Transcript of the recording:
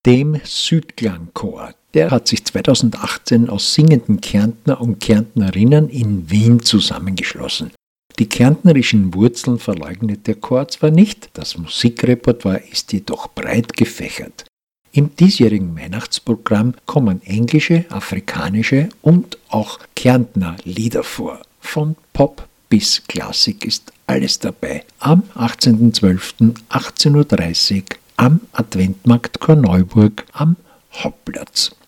dem Südklangchor. Der hat sich 2018 aus singenden Kärntner und Kärntnerinnen in Wien zusammengeschlossen. Die kärntnerischen Wurzeln verleugnet der Chor zwar nicht, das Musikrepertoire ist jedoch breit gefächert. Im diesjährigen Weihnachtsprogramm kommen englische, afrikanische und auch Kärntner Lieder vor. Von Pop bis Klassik ist alles dabei. Am 18.12. 18.30 Uhr am Adventmarkt Korneuburg am Hauptplatz.